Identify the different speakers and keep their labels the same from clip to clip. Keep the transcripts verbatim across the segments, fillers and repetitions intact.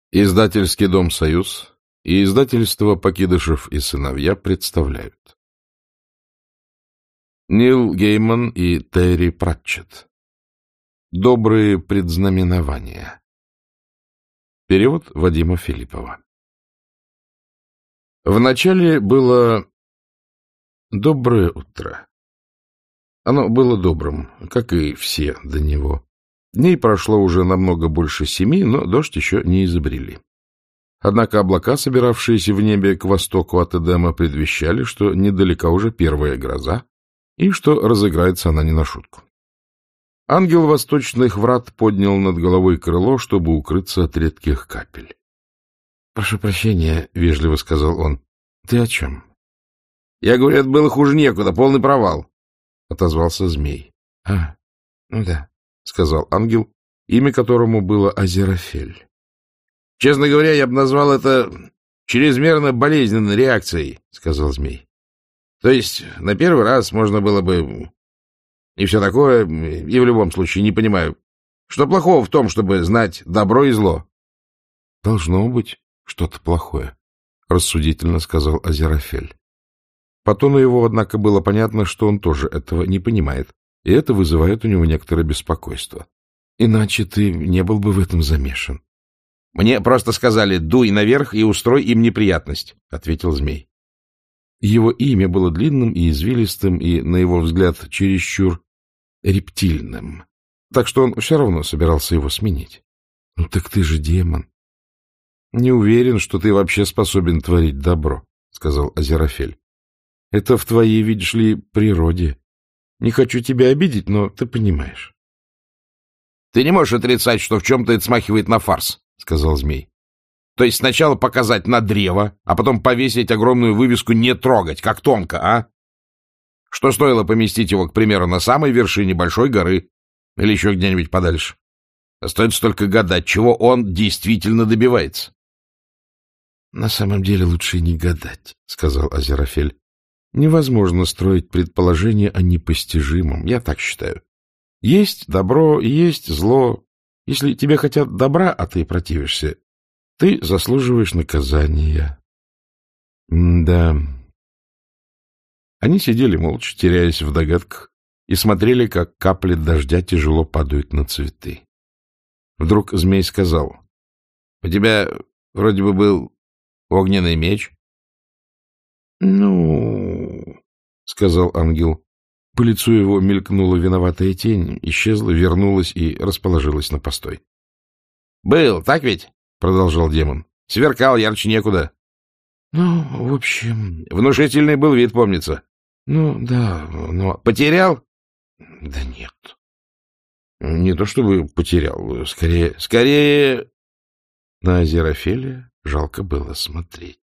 Speaker 1: Издательский дом «Союз» и издательство «Покидышев и сыновья» представляют. Нил Гейман и Терри Пратчетт. Добрые предзнаменования. Перевод Вадима Филиппова. Вначале было доброе утро. Оно было добрым, как и все до него. Дней прошло уже намного больше семи, но дождь еще не изобрели. Однако облака, собиравшиеся в небе к востоку от Эдема, предвещали, что недалека уже первая гроза, и что разыграется она не на шутку. Ангел восточных врат поднял над головой крыло, чтобы укрыться от редких капель. — Прошу прощения, — вежливо сказал он. — Ты о чем? — Я говорю, это было хуже некуда, полный провал, — отозвался змей. — А, ну да, — сказал ангел, имя которому было Азерафель. — Честно говоря, я бы назвал это чрезмерно болезненной реакцией, — сказал змей. — То есть на первый раз можно было бы и все такое, и в любом случае не понимаю, что плохого в том, чтобы знать добро и зло. — Должно быть что-то плохое, — рассудительно сказал Азерафель. По тону его, однако, было понятно, что он тоже этого не понимает, и это вызывает у него некоторое беспокойство. Иначе ты не был бы в этом замешан. — Мне просто сказали: дуй наверх и устрой им неприятность, — ответил змей. Его имя было длинным и извилистым, и, на его взгляд, чересчур рептильным, так что он все равно собирался его сменить. — Ну так ты же демон. — Не уверен, что ты вообще способен творить добро, — сказал Азерафель. — Это в твоей, видишь ли, природе. Не хочу тебя обидеть, но ты понимаешь. — Ты не можешь отрицать, что в чем-то это смахивает на фарс, — сказал змей. — То есть сначала показать на древо, а потом повесить огромную вывеску «Не трогать», как тонко, а? Что стоило поместить его, к примеру, на самой вершине большой горы или еще где-нибудь подальше? Остается только гадать, чего он действительно добивается. — На самом деле лучше не гадать, — сказал Азерафель. — Невозможно строить предположения о непостижимом, я так считаю. Есть добро и есть зло. Если тебе хотят добра, а ты противишься, ты заслуживаешь наказания. М да. Они сидели молча, теряясь в догадках, и смотрели, как капли дождя тяжело падают на цветы. Вдруг змей сказал: — У тебя вроде бы был огненный меч. — Ну, — сказал ангел. По лицу его мелькнула виноватая тень, исчезла, вернулась и расположилась на постой. — Был, так ведь? — продолжал демон. — Сверкал ярче некуда. — Ну, в общем... Внушительный был вид, помнится. — Ну, да, но... — Потерял? — Да нет. — Не то чтобы потерял, скорее... Скорее... На Азерафеля жалко было смотреть.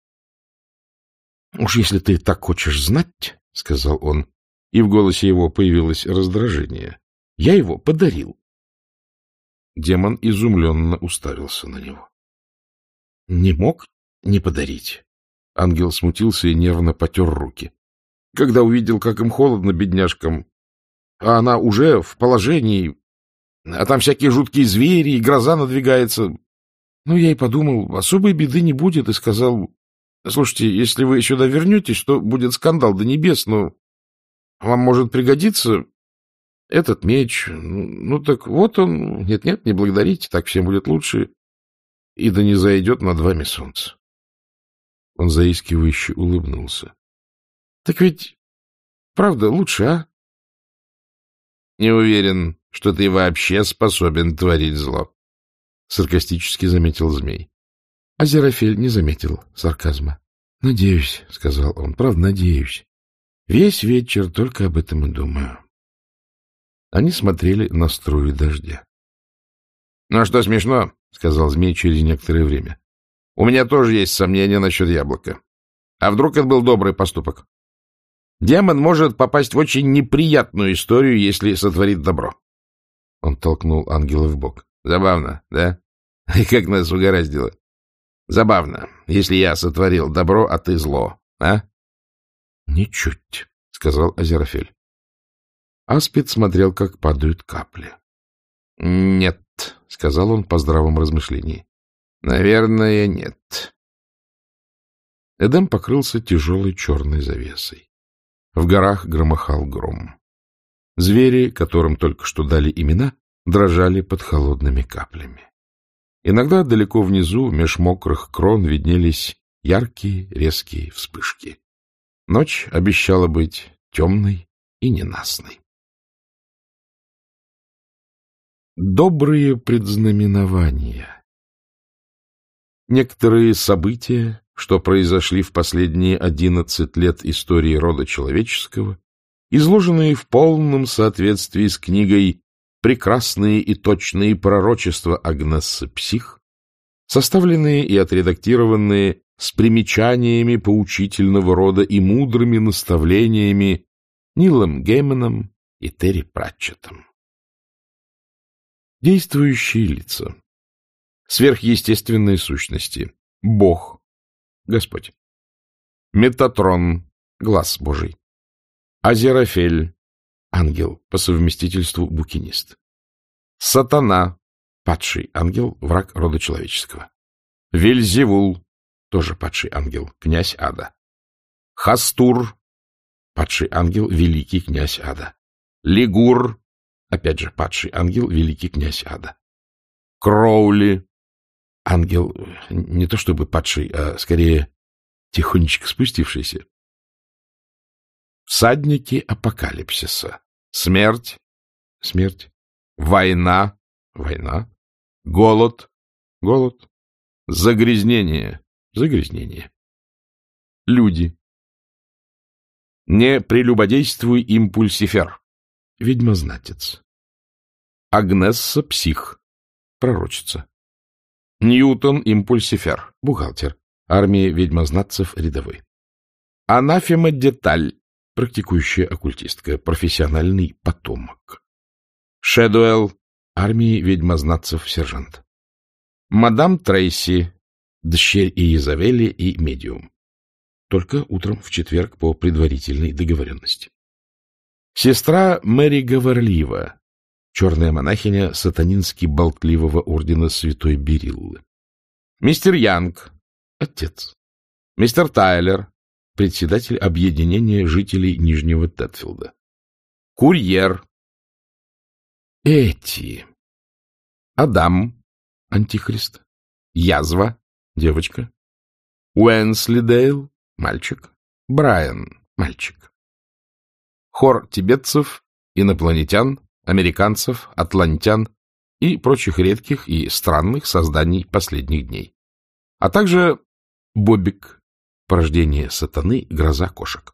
Speaker 1: — Уж если ты так хочешь знать, — сказал он, и в голосе его появилось раздражение, — я его подарил. Демон изумленно уставился на него. — Не мог не подарить. Ангел смутился и нервно потер руки. Когда увидел, как им холодно, бедняжкам, а она уже в положении, а там всякие жуткие звери, и гроза надвигается. Ну, я и подумал, особой беды не будет, и сказал: слушайте, если вы сюда вернетесь, то будет скандал до небес, но вам может пригодиться этот меч. Ну, так вот он. Нет-нет, не благодарите, так всем будет лучше. И да не зайдет над вами солнце. Он заискивающе улыбнулся. — Так ведь правда лучше, а? — Не уверен, что ты вообще способен творить зло, — саркастически заметил змей. Азерафель не заметил сарказма. — Надеюсь, — сказал он, — правда, надеюсь. Весь вечер только об этом и думаю. Они смотрели на струю дождя. — Ну, а что смешно, — сказал змей через некоторое время. — У меня тоже есть сомнения насчет яблока. А вдруг это был добрый поступок? Демон может попасть в очень неприятную историю, если сотворит добро. Он толкнул ангела в бок. — Забавно, да? И как нас угораздило. Забавно, если я сотворил добро, а ты зло, а? — Ничуть, — сказал Азерафель. Аспид смотрел, как падают капли. — Нет, — сказал он по здравом размышлении. Наверное, нет. Эдем покрылся тяжелой черной завесой. В горах громыхал гром. Звери, которым только что дали имена, дрожали под холодными каплями. Иногда далеко внизу, меж мокрых крон, виднелись яркие резкие вспышки. Ночь обещала быть темной и ненастной. Добрые предзнаменования. Некоторые события, что произошли в последние одиннадцать лет истории рода человеческого, изложенные в полном соответствии с книгой «Прекрасные и точные пророчества Агнессы Псих», составленные и отредактированные с примечаниями поучительного рода и мудрыми наставлениями Нилом Гейманом и Терри Пратчеттом. Действующие лица. Сверхъестественные сущности. Бог, Господь. Метатрон, глаз Божий. Азерафель, ангел, по совместительству букинист. Сатана, падший ангел, враг рода человеческого. Вельзевул, тоже падший ангел, князь ада. Хастур, падший ангел, великий князь ада. Лигур, опять же падший ангел, великий князь ада. Кроули, ангел, не то чтобы падший, а скорее тихонечко спустившийся. Всадники апокалипсиса. Смерть, смерть. Война, война. Голод, голод. Загрязнение, загрязнение. Люди. Не прелюбодействуй им, Пульсифер, ведьмознатец. Агнесса Псих, пророчица. Ньютон Импульсифер, бухгалтер, армии ведьмознатцев рядовой. Анафема Деталь, практикующая оккультистка, профессиональный потомок. Шэдуэлл, армии ведьмознатцев сержант. Мадам Трейси, дщерь Иезавели и медиум. Только утром в четверг по предварительной договоренности. Сестра Мэри Говорлива, черная монахиня сатанински болтливого ордена святой Бериллы. Мистер Янг, отец. Мистер Тайлер, председатель объединения жителей Нижнего Тетфилда. Курьер. Эти. Адам, антихрист. Язва, девочка. Уэнслидейл, мальчик. Брайан, мальчик. Хор тибетцев, инопланетян, американцев, атлантян и прочих редких и странных созданий последних дней. А также Бобик, порождение сатаны, гроза кошек.